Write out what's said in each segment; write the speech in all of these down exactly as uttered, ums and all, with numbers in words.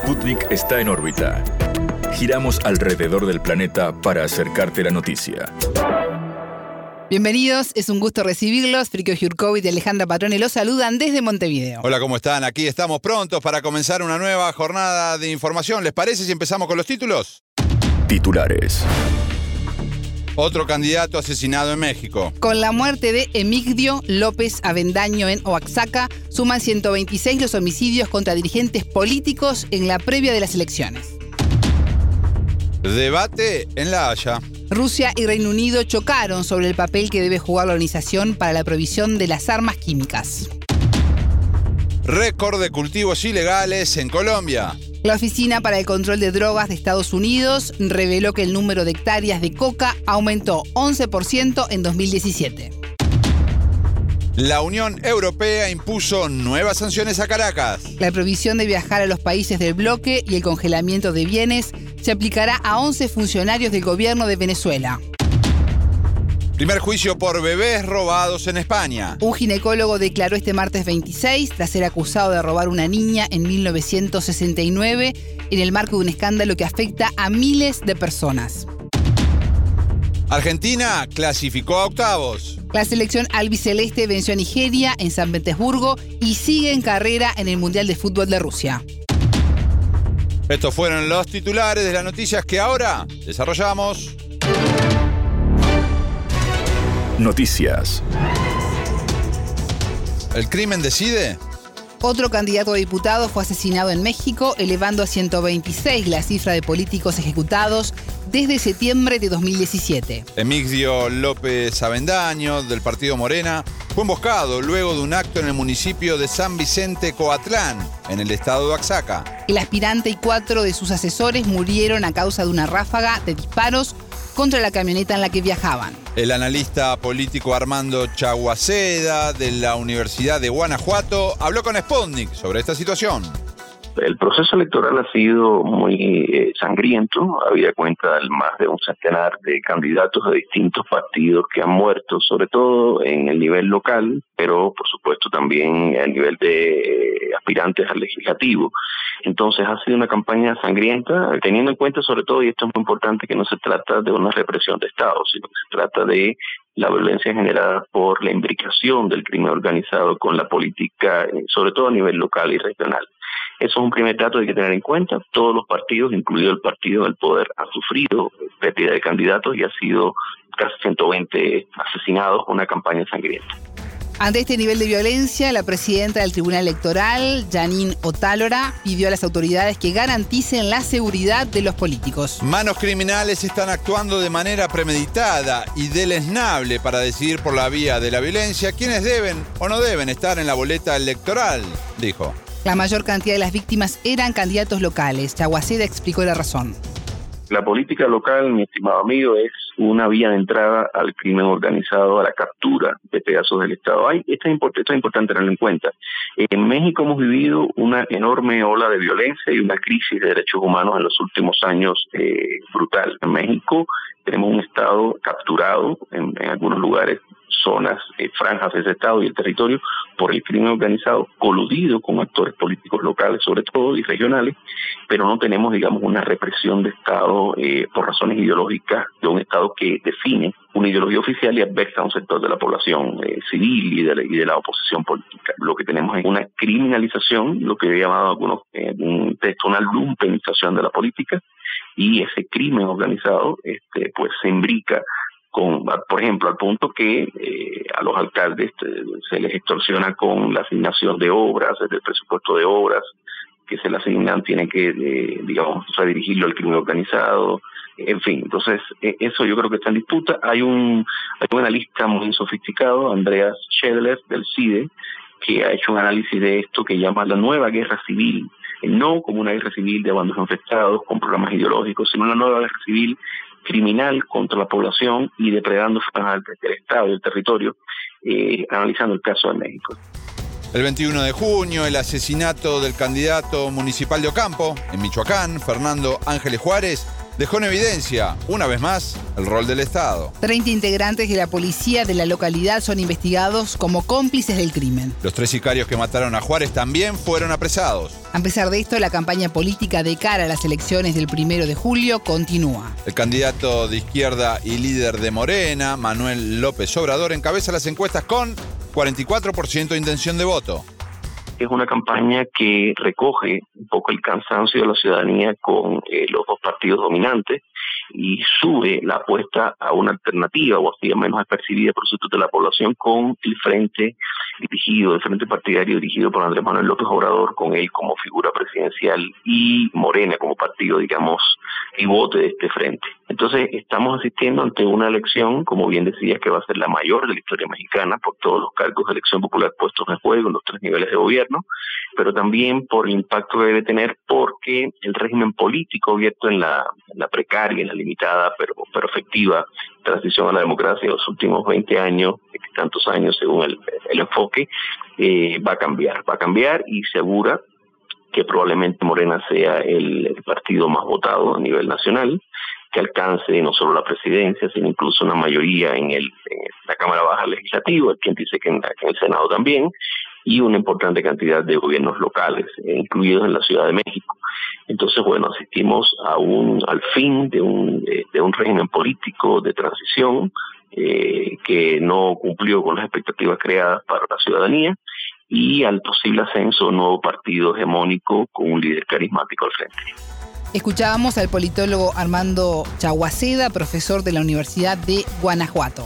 Sputnik está en órbita. Giramos alrededor del planeta para acercarte la noticia. Bienvenidos, es un gusto recibirlos. Frico Jurkovic y Alejandra Patrone los saludan desde Montevideo. Hola, ¿cómo están? Aquí estamos prontos para comenzar una nueva jornada de información. ¿Les parece si empezamos con los títulos? Titulares. Otro candidato asesinado en México. Con la muerte de Emigdio López Avendaño en Oaxaca, suman ciento veintiséis los homicidios contra dirigentes políticos en la previa de las elecciones. Debate en La Haya. Rusia y Reino Unido chocaron sobre el papel que debe jugar la organización para la prohibición de las armas químicas. Récord de cultivos ilegales en Colombia. La Oficina para el Control de Drogas de Estados Unidos reveló que el número de hectáreas de coca aumentó once por ciento en dos mil diecisiete. La Unión Europea impuso nuevas sanciones a Caracas. La prohibición de viajar a los países del bloque y el congelamiento de bienes se aplicará a once funcionarios del gobierno de Venezuela. Primer juicio por bebés robados en España. Un ginecólogo declaró este martes veintiséis tras ser acusado de robar una niña en mil novecientos sesenta y nueve en el marco de un escándalo que afecta a miles de personas. Argentina clasificó a octavos. La selección albiceleste venció a Nigeria en San Petersburgo y sigue en carrera en el Mundial de Fútbol de Rusia. Estos fueron los titulares de las noticias que ahora desarrollamos. Noticias. ¿El crimen decide? Otro candidato a diputado fue asesinado en México, elevando a ciento veintiséis la cifra de políticos ejecutados desde septiembre de dos mil diecisiete. Emigdio López Avendaño, del partido Morena, fue emboscado luego de un acto en el municipio de San Vicente Coatlán, en el estado de Oaxaca. El aspirante y cuatro de sus asesores murieron a causa de una ráfaga de disparos contra la camioneta en la que viajaban. El analista político Armando Chaguaceda, de la Universidad de Guanajuato, habló con Sputnik sobre esta situación. El proceso electoral ha sido muy eh, sangriento, habida cuenta de más de un centenar de candidatos de distintos partidos que han muerto, sobre todo en el nivel local, pero por supuesto también a nivel de eh, aspirantes al legislativo. Entonces ha sido una campaña sangrienta, teniendo en cuenta sobre todo, y esto es muy importante, que no se trata de una represión de Estado, sino que se trata de la violencia generada por la imbricación del crimen organizado con la política, eh, sobre todo a nivel local y regional. Eso es un primer dato que hay que tener en cuenta. Todos los partidos, incluido el Partido del Poder, han sufrido pérdida de candidatos y ha sido casi ciento veinte asesinados con una campaña sangrienta. Ante este nivel de violencia, la presidenta del Tribunal Electoral, Janine Otálora, pidió a las autoridades que garanticen la seguridad de los políticos. Manos criminales están actuando de manera premeditada y deleznable para decidir por la vía de la violencia quiénes deben o no deben estar en la boleta electoral, dijo. La mayor cantidad de las víctimas eran candidatos locales. Chaguaceda explicó la razón. La política local, mi estimado amigo, es una vía de entrada al crimen organizado, a la captura de pedazos del Estado. Hay, esto, es import- esto es importante tenerlo en cuenta. En México hemos vivido una enorme ola de violencia y una crisis de derechos humanos en los últimos años eh, brutal. En México tenemos un Estado capturado en, en algunos lugares, zonas, eh, franjas de ese Estado y el territorio por el crimen organizado, coludido con actores políticos locales sobre todo y regionales, pero no tenemos, digamos, una represión de Estado eh, por razones ideológicas, de un Estado que define una ideología oficial y adversa a un sector de la población eh, civil y de, la, y de la oposición política. Lo que tenemos es una criminalización, lo que he llamado algunos eh, un texto, una lumpenización de la política, y ese crimen organizado este, pues se imbrica con, por ejemplo, al punto que eh, a los alcaldes eh, se les extorsiona con la asignación de obras, desde el presupuesto de obras que se le asignan, tienen que, eh, digamos, redirigirlo al crimen organizado, en fin. Entonces, eh, eso yo creo que está en disputa. Hay un, hay un analista muy sofisticado, Andreas Schedler, del CIDE, que ha hecho un análisis de esto que llama la nueva guerra civil, no como una guerra civil de bandos enfrentados con programas ideológicos, sino una nueva guerra civil criminal contra la población y depredando franjas del Estado y del territorio, eh, analizando el caso de México. El veintiuno de junio, el asesinato del candidato municipal de Ocampo, en Michoacán, Fernando Ángeles Juárez, dejó en evidencia, una vez más, el rol del Estado. treinta integrantes de la policía de la localidad son investigados como cómplices del crimen. Los tres sicarios que mataron a Juárez también fueron apresados. A pesar de esto, la campaña política de cara a las elecciones del primero de julio continúa. El candidato de izquierda y líder de Morena, Manuel López Obrador, encabeza las encuestas con cuarenta y cuatro por ciento de intención de voto. Es una campaña que recoge un poco el cansancio de la ciudadanía con eh, los dos partidos dominantes y sube la apuesta a una alternativa, o así menos apercibida por supuesto de la población, con el frente dirigido, el frente partidario dirigido por Andrés Manuel López Obrador, con él como figura presidencial y Morena como partido, digamos, pivote de este frente. Entonces estamos asistiendo ante una elección, como bien decías, que va a ser la mayor de la historia mexicana por todos los cargos de elección popular puestos en juego en los tres niveles de gobierno, pero también por el impacto que debe tener porque el régimen político abierto en la, en la precaria, en la limitada pero, pero efectiva transición a la democracia de los últimos veinte años, tantos años según el, el enfoque, eh, va a cambiar, va a cambiar y segura que probablemente Morena sea el, el partido más votado a nivel nacional, que alcance no solo la presidencia, sino incluso una mayoría en, el, en la Cámara Baja Legislativa, quien dice que en, que en el Senado también, y una importante cantidad de gobiernos locales, eh, incluidos en la Ciudad de México. Entonces, bueno, asistimos a un al fin de un, de, de un régimen político de transición eh, que no cumplió con las expectativas creadas para la ciudadanía y al posible ascenso de un nuevo partido hegemónico con un líder carismático al frente. Escuchábamos al politólogo Armando Chaguaceda, profesor de la Universidad de Guanajuato.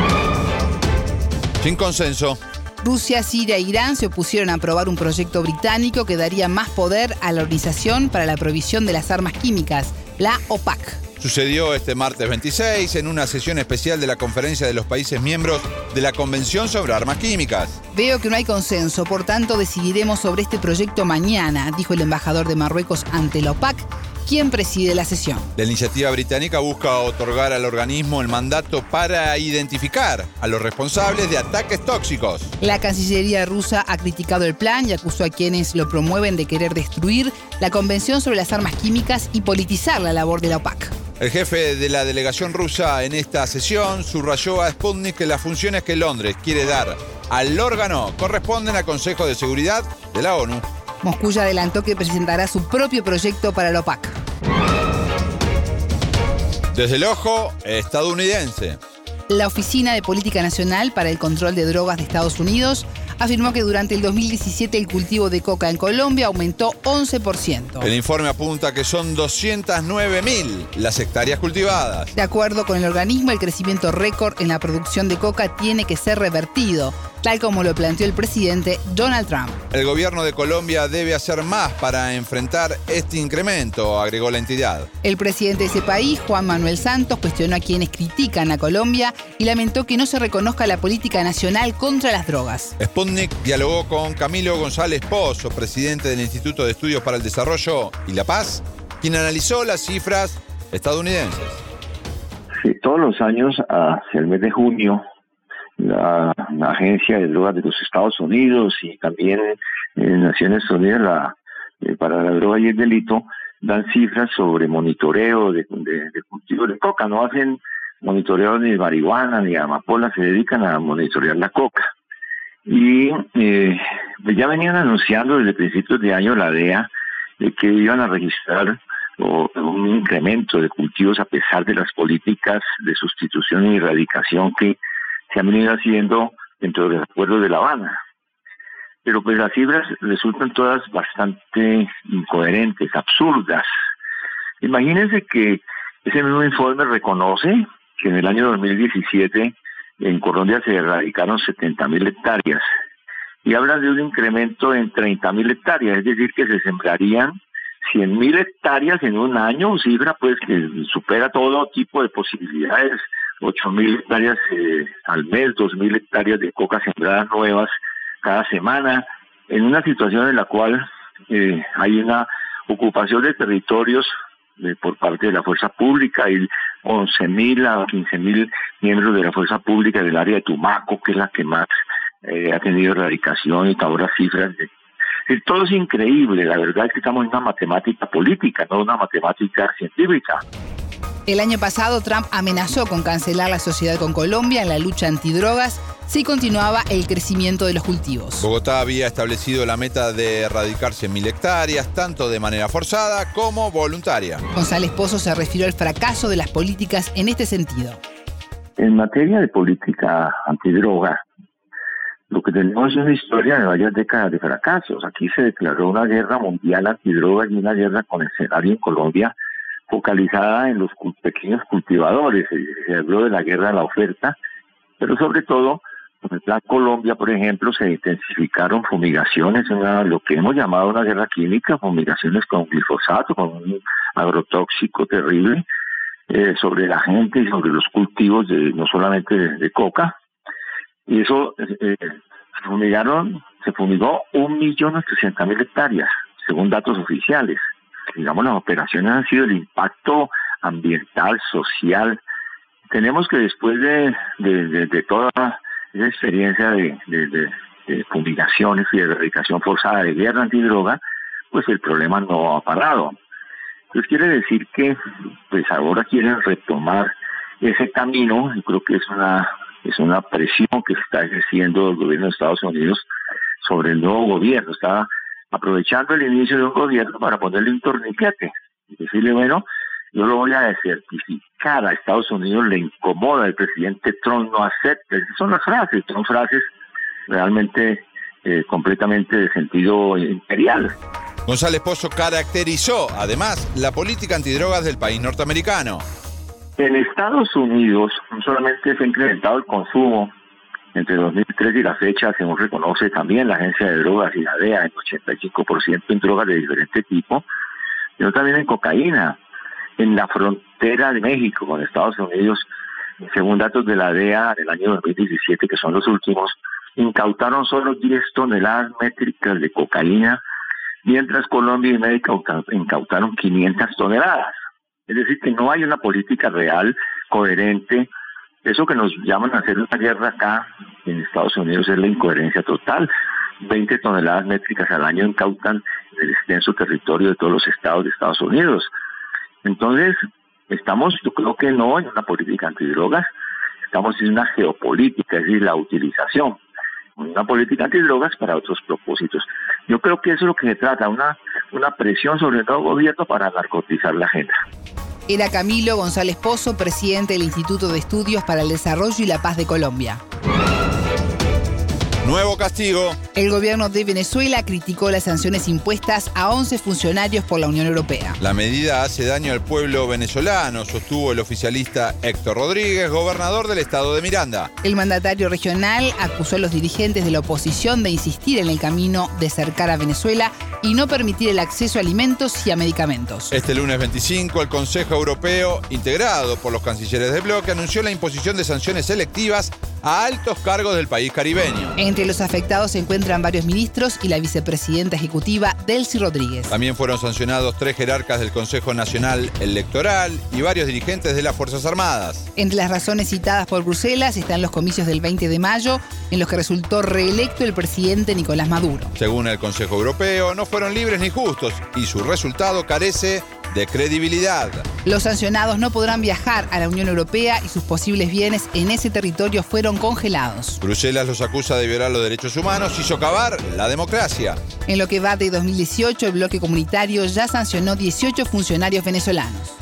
Sin consenso. Rusia, Siria e Irán se opusieron a aprobar un proyecto británico que daría más poder a la Organización para la Prohibición de las Armas Químicas, la OPAC. Sucedió este martes veintiséis en una sesión especial de la Conferencia de los Países Miembros de la Convención sobre Armas Químicas. Veo que no hay consenso, por tanto decidiremos sobre este proyecto mañana, dijo el embajador de Marruecos ante la OPAC, quien preside la sesión. La iniciativa británica busca otorgar al organismo el mandato para identificar a los responsables de ataques tóxicos. La Cancillería rusa ha criticado el plan y acusó a quienes lo promueven de querer destruir la Convención sobre las Armas Químicas y politizar la labor de la OPAC. El jefe de la delegación rusa en esta sesión subrayó a Sputnik que las funciones que Londres quiere dar al órgano corresponden al Consejo de Seguridad de la ONU. Moscú ya adelantó que presentará su propio proyecto para la OPAC. Desde el ojo estadounidense. La Oficina de Política Nacional para el Control de Drogas de Estados Unidos afirmó que durante el dos mil diecisiete el cultivo de coca en Colombia aumentó once por ciento. El informe apunta que son doscientas nueve mil las hectáreas cultivadas. De acuerdo con el organismo, el crecimiento récord en la producción de coca tiene que ser revertido, tal como lo planteó el presidente Donald Trump. El gobierno de Colombia debe hacer más para enfrentar este incremento, agregó la entidad. El presidente de ese país, Juan Manuel Santos, cuestionó a quienes critican a Colombia y lamentó que no se reconozca la política nacional contra las drogas. Sputnik dialogó con Camilo González Pozo, presidente del Instituto de Estudios para el Desarrollo y la Paz, quien analizó las cifras estadounidenses. Sí, todos los años, hacia el mes de junio, la, la Agencia de Drogas de los Estados Unidos y también en Naciones Unidas la, eh, para la droga y el delito dan cifras sobre monitoreo de, de, de cultivo de coca. No hacen monitoreo ni de marihuana ni de amapola, se dedican a monitorear la coca. Y eh, pues ya venían anunciando desde principios de año la D E A de que iban a registrar o, un incremento de cultivos a pesar de las políticas de sustitución y erradicación que se han venido haciendo dentro del acuerdo de La Habana. Pero pues las cifras resultan todas bastante incoherentes, absurdas. Imagínense que ese mismo informe reconoce que en el año dos mil diecisiete en Colombia se erradicaron setenta mil hectáreas y hablan de un incremento en treinta mil hectáreas, es decir, que se sembrarían cien mil hectáreas en un año, cifra pues que supera todo tipo de posibilidades, ocho mil hectáreas eh, al mes, dos mil hectáreas de coca sembradas nuevas cada semana, en una situación en la cual eh, hay una ocupación de territorios eh, por parte de la fuerza pública y once mil a quince mil miembros de la fuerza pública del área de Tumaco, que es la que más eh, ha tenido erradicación, y ahora cifras de Es decir, todo es increíble. La verdad es que estamos en una matemática política, no una matemática científica. El año pasado, Trump amenazó con cancelar la sociedad con Colombia en la lucha antidrogas si continuaba el crecimiento de los cultivos. Bogotá había establecido la meta de erradicar cien mil hectáreas, tanto de manera forzada como voluntaria. González Pozo se refirió al fracaso de las políticas en este sentido. En materia de política antidroga, lo que tenemos es una historia de varias décadas de fracasos. Aquí se declaró una guerra mundial antidroga y una guerra con escenario en Colombia focalizada en los pequeños cultivadores. Se habló de la guerra de la oferta, pero sobre todo, con el Plan Colombia, por ejemplo, se intensificaron fumigaciones, una, lo que hemos llamado una guerra química, fumigaciones con glifosato, con un agrotóxico terrible, eh, sobre la gente y sobre los cultivos, de, no solamente de, de coca. Y eso, eh, se fumigaron, se fumigó un millón ochocientas mil hectáreas, según datos oficiales. Digamos, las operaciones han sido el impacto ambiental, social. Tenemos que después de, de, de, de toda esa experiencia de, de, de, de fumigaciones y de erradicación forzada de guerra antidroga, pues el problema no ha parado. Entonces quiere decir que pues ahora quieren retomar ese camino. Yo creo que es una, es una presión que está ejerciendo el gobierno de Estados Unidos sobre el nuevo gobierno. Está aprovechando el inicio de un gobierno para ponerle un torniquete y decirle, bueno, yo lo voy a desertificar. A Estados Unidos le incomoda, el presidente Trump no acepta. Esas son las frases, son frases realmente eh, completamente de sentido imperial. González Pozo caracterizó, además, la política antidrogas del país norteamericano. En Estados Unidos no solamente se ha incrementado el consumo entre dos mil tres y la fecha, según reconoce también la Agencia de Drogas y la D E A, en ochenta y cinco por ciento en drogas de diferente tipo, sino también en cocaína. En la frontera de México con Estados Unidos, según datos de la D E A del año dos mil diecisiete, que son los últimos, incautaron solo diez toneladas métricas de cocaína, mientras Colombia y México incautaron quinientas toneladas. Es decir, que no hay una política real, coherente. Eso que nos llaman a hacer una guerra acá en Estados Unidos es la incoherencia total. veinte toneladas métricas al año incautan en el extenso territorio de todos los estados de Estados Unidos. Entonces, estamos, yo creo que no en una política antidrogas, estamos en una geopolítica, es decir, la utilización. Una política antidrogas para otros propósitos. Yo creo que eso es lo que se trata, una, una presión sobre el nuevo gobierno para narcotizar la agenda. Era Camilo González Pozo, presidente del Instituto de Estudios para el Desarrollo y la Paz de Colombia. Nuevo castigo. El gobierno de Venezuela criticó las sanciones impuestas a once funcionarios por la Unión Europea. La medida hace daño al pueblo venezolano, sostuvo el oficialista Héctor Rodríguez, gobernador del estado de Miranda. El mandatario regional acusó a los dirigentes de la oposición de insistir en el camino de cercar a Venezuela y no permitir el acceso a alimentos y a medicamentos. Este lunes veinticinco, el Consejo Europeo, integrado por los cancilleres del bloque, anunció la imposición de sanciones selectivas a altos cargos del país caribeño. Entre los afectados se encuentran varios ministros y la vicepresidenta ejecutiva, Delcy Rodríguez. También fueron sancionados tres jerarcas del Consejo Nacional Electoral y varios dirigentes de las Fuerzas Armadas. Entre las razones citadas por Bruselas están los comicios del veinte de mayo, en los que resultó reelecto el presidente Nicolás Maduro. Según el Consejo Europeo, no fueron libres ni justos y su resultado carece de credibilidad. Los sancionados no podrán viajar a la Unión Europea y sus posibles bienes en ese territorio fueron congelados. Bruselas los acusa de violar los derechos humanos y socavar la democracia. En lo que va de dos mil dieciocho, el bloque comunitario ya sancionó dieciocho funcionarios venezolanos.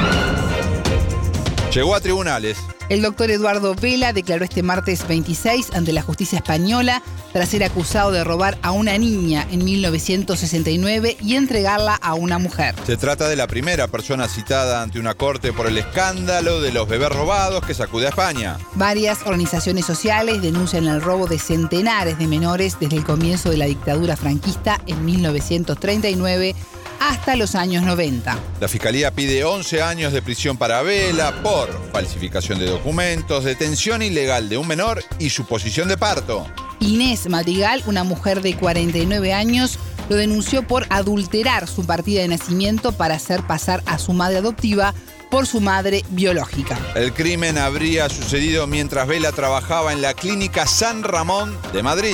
Llegó a tribunales. El doctor Eduardo Vela declaró este martes veintiséis ante la justicia española tras ser acusado de robar a una niña en mil novecientos sesenta y nueve y entregarla a una mujer. Se trata de la primera persona citada ante una corte por el escándalo de los bebés robados que sacude a España. Varias organizaciones sociales denuncian el robo de centenares de menores desde el comienzo de la dictadura franquista en mil novecientos treinta y nueve hasta los años noventa. La Fiscalía pide once años de prisión para Vela por falsificación de documentos, detención ilegal de un menor y suposición de parto. Inés Madrigal, una mujer de cuarenta y nueve años, lo denunció por adulterar su partida de nacimiento para hacer pasar a su madre adoptiva por su madre biológica. El crimen habría sucedido mientras Vela trabajaba en la clínica San Ramón de Madrid.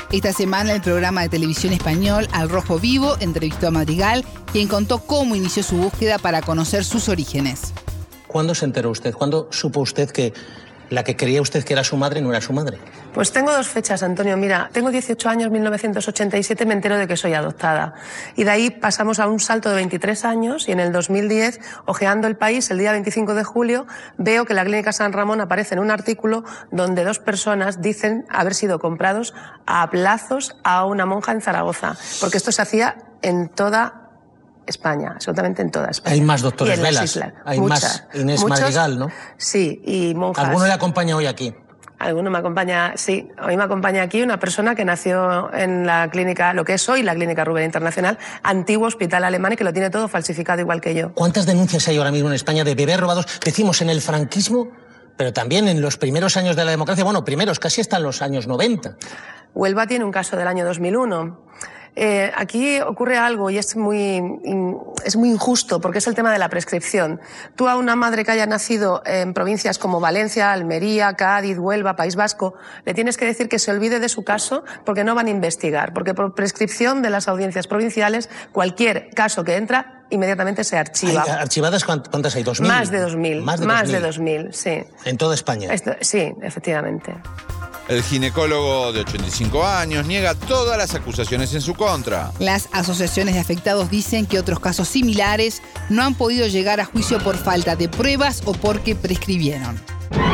Esta semana el programa de televisión español Al Rojo Vivo entrevistó a Madrigal, quien contó cómo inició su búsqueda para conocer sus orígenes. ¿Cuándo se enteró usted? ¿Cuándo supo usted que la que creía usted que era su madre no era su madre? Pues tengo dos fechas, Antonio. Mira, tengo dieciocho años, mil novecientos ochenta y siete, me entero de que soy adoptada. Y de ahí pasamos a un salto de veintitrés años y en el dos mil diez, ojeando El País, el día veinticinco de julio, veo que la Clínica San Ramón aparece en un artículo donde dos personas dicen haber sido comprados a plazos a una monja en Zaragoza. Porque esto se hacía en toda España, absolutamente en toda España. Hay más doctores y en Velas, las islas. hay Muchas, más Inés muchos, Madrigal, ¿no? Sí, y monjas. ¿Alguno le acompaña hoy aquí? Alguno me acompaña, sí. Hoy me acompaña aquí una persona que nació en la clínica, lo que es hoy la Clínica Rubén Internacional, antiguo hospital alemán y que lo tiene todo falsificado igual que yo. ¿Cuántas denuncias hay ahora mismo en España de bebés robados? Decimos en el franquismo, pero también en los primeros años de la democracia. Bueno, primeros, casi hasta en los años noventa. Huelva tiene un caso del año dos mil uno. Eh, aquí ocurre algo y es muy, es muy injusto porque es el tema de la prescripción. Tú a una madre que haya nacido en provincias como Valencia, Almería, Cádiz, Huelva, País Vasco, le tienes que decir que se olvide de su caso porque no van a investigar, porque por prescripción de las audiencias provinciales cualquier caso que entra inmediatamente se archiva. ¿Hay ¿Archivadas cuántas hay? ¿Dos mil? Más de dos mil. Más de Más dos mil. de dos mil, sí. ¿En toda España? Esto, sí, efectivamente. El ginecólogo de ochenta y cinco años niega todas las acusaciones en su contra. Las asociaciones de afectados dicen que otros casos similares no han podido llegar a juicio por falta de pruebas o porque prescribieron.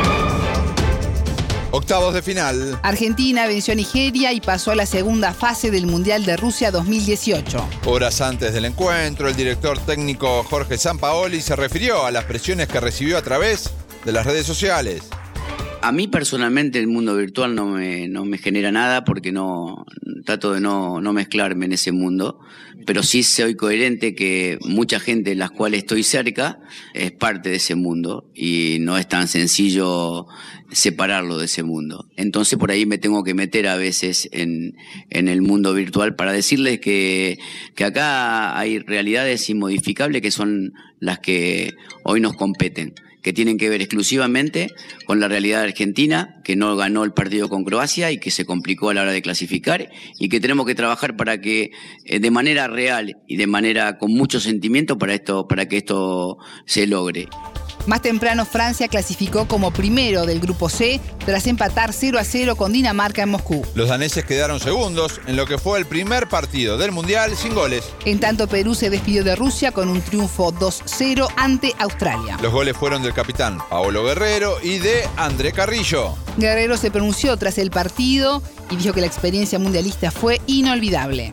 Octavos de final. Argentina venció a Nigeria y pasó a la segunda fase del Mundial de Rusia dos mil dieciocho. Horas antes del encuentro, el director técnico Jorge Sampaoli se refirió a las presiones que recibió a través de las redes sociales. A mí personalmente el mundo virtual no me, no me genera nada porque no trato de no, no mezclarme en ese mundo, pero sí soy coherente que mucha gente en la cual estoy cerca es parte de ese mundo y no es tan sencillo separarlo de ese mundo. Entonces por ahí me tengo que meter a veces en, en el mundo virtual para decirles que, que acá hay realidades inmodificables que son las que hoy nos competen, que tienen que ver exclusivamente con la realidad argentina, que no ganó el partido con Croacia y que se complicó a la hora de clasificar y que tenemos que trabajar para que eh, de manera real y de manera con mucho sentimiento para esto, para que esto se logre. Más temprano, Francia clasificó como primero del Grupo C tras empatar cero a cero con Dinamarca en Moscú. Los daneses quedaron segundos en lo que fue el primer partido del Mundial sin goles. En tanto, Perú se despidió de Rusia con un triunfo dos cero ante Australia. Los goles fueron del capitán Paolo Guerrero y de André Carrillo. Guerrero se pronunció tras el partido y dijo que la experiencia mundialista fue inolvidable.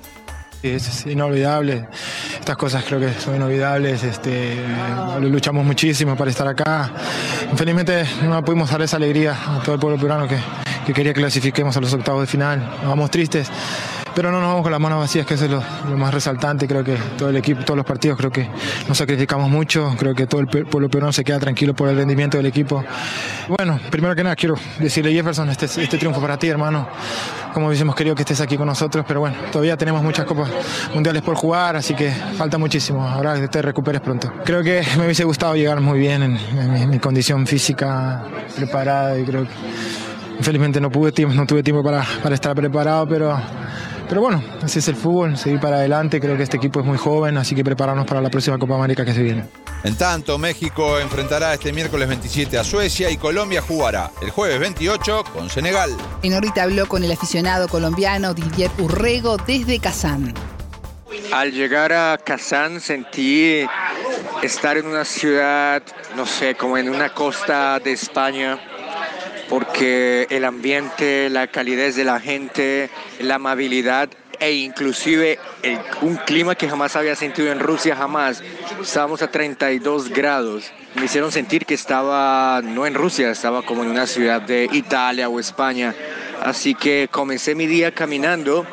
Es inolvidable, estas cosas creo que son inolvidables, este, luchamos muchísimo para estar acá, infelizmente no pudimos dar esa alegría a todo el pueblo peruano que, que quería que clasifiquemos a los octavos de final, nos vamos tristes, pero no nos vamos con las manos vacías, que eso es lo, lo más resaltante. Creo que todo el equipo, todos los partidos, creo que nos sacrificamos mucho, creo que todo el pueblo peruano se queda tranquilo por el rendimiento del equipo. Bueno, primero que nada quiero decirle, Jefferson, este, este triunfo para ti, hermano. Como hubiésemos querido que estés aquí con nosotros, pero bueno, todavía tenemos muchas copas mundiales por jugar, así que falta muchísimo. Ahora que te recuperes pronto. Creo que me hubiese gustado llegar muy bien en, en, mi, en mi condición física preparada y creo que infelizmente no pude tiempo, no tuve tiempo para, para estar preparado, pero Pero bueno, así es el fútbol, seguir para adelante. Creo que este equipo es muy joven, así que prepararnos para la próxima Copa América que se viene. En tanto, México enfrentará este miércoles veintisiete a Suecia y Colombia jugará el jueves veintiocho con Senegal. En órbita habló con el aficionado colombiano Didier Urrego desde Kazán. Al llegar a Kazán sentí estar en una ciudad, no sé, como en una costa de España, porque el ambiente, la calidez de la gente, la amabilidad e inclusive el, un clima que jamás había sentido en Rusia, jamás. Estábamos a treinta y dos grados. Me hicieron sentir que estaba no en Rusia, estaba como en una ciudad de Italia o España. Así que comencé mi día caminando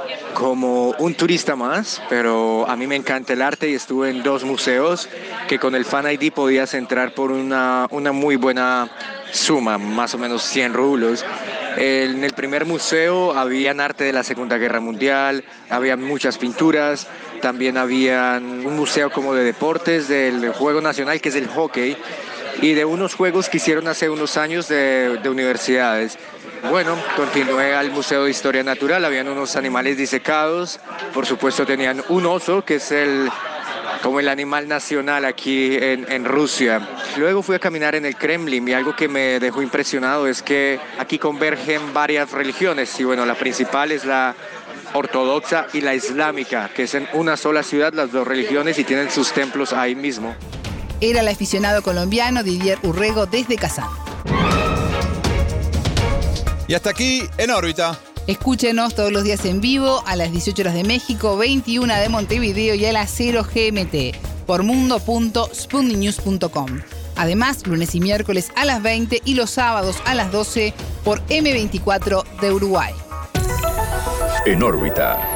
como un turista más, pero a mí me encanta el arte y estuve en dos museos que con el Fan I D podías entrar por una, una muy buena suma, más o menos cien rublos. En el primer museo había arte de la Segunda Guerra Mundial, había muchas pinturas, también había un museo como de deportes del juego nacional que es el hockey y de unos juegos que hicieron hace unos años de, de universidades. bueno, continué al Museo de Historia Natural, habían unos animales disecados, por supuesto tenían un oso, que es el, como el animal nacional aquí en, en Rusia. Luego fui a caminar en el Kremlin y algo que me dejó impresionado es que aquí convergen varias religiones y bueno, la principal es la ortodoxa y la islámica, que es en una sola ciudad las dos religiones y tienen sus templos ahí mismo. Era el aficionado colombiano Didier Urrego desde Kazán. Y hasta aquí En órbita. Escúchenos todos los días en vivo a las dieciocho horas de México, veintiuna de Montevideo y a las cero G M T por mundo punto sputnik news punto com. Además, lunes y miércoles a las veinte y los sábados a las doce por eme veinticuatro de Uruguay. En órbita.